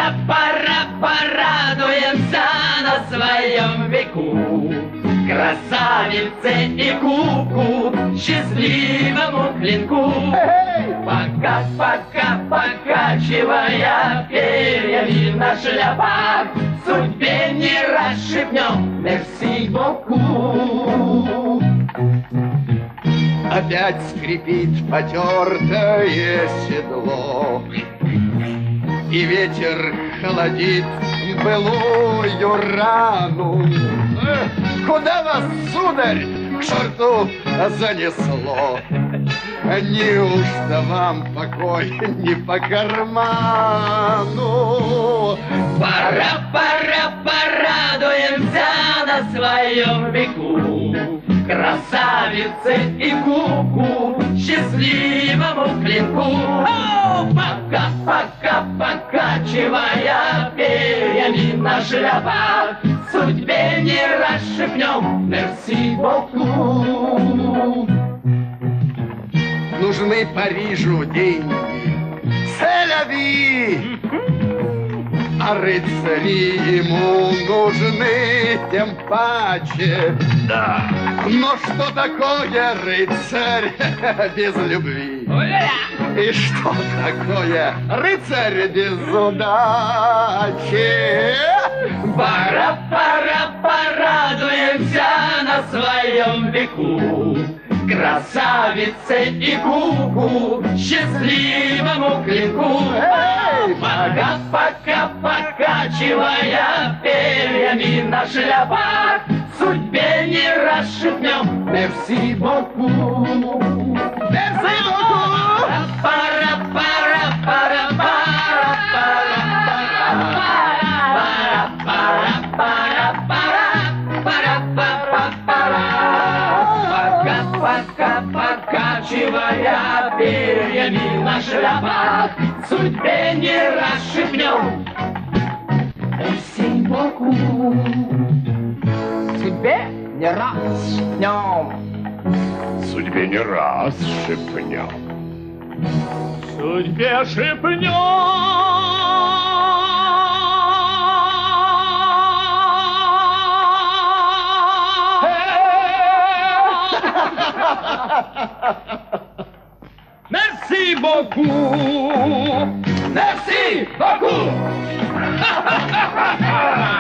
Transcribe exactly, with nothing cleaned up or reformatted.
Пора, пора, порадуемся на своем веку. Красавице и куку, счастливому клинку. Пока, пока, покачивая перьями на шляпах, судьбе не расшибнем, мерси боку. Опять скрипит потертое седло, и ветер холодит былую рану. Куда вас, сударь, к черту занесло? Неужто вам покой не по карману? Пора, пора, порадуемся на своем веку. Красавице и куку, счастливому клинку. Пока, пока, покачивая перьями на шляпах, судьбе не расшибнем, мерси боку. Нужны Парижу деньги, селяви, а рыцари ему нужны тем паче. Да. Но что такое рыцарь без любви? И что такое рыцарь без удачи? Пора, пора, порадуемся на своем веку. Красавице и куку, счастливому клинку. Пока, пока, покачивая перьями на шляпах, судьбе не расшибнем, мерси боку. Мерси боку. Пора, пора, пора, пора, пора, пора, пора, пора, пора, пора, пора. Пока, пока, покачивая перьями на шляпах, судьбе не расшибнем, мерси боку. Судьбе не раз шепнем. Судьбе не раз шепнем. Судьбе шепнем. Merci beaucoup. Merci beaucoup.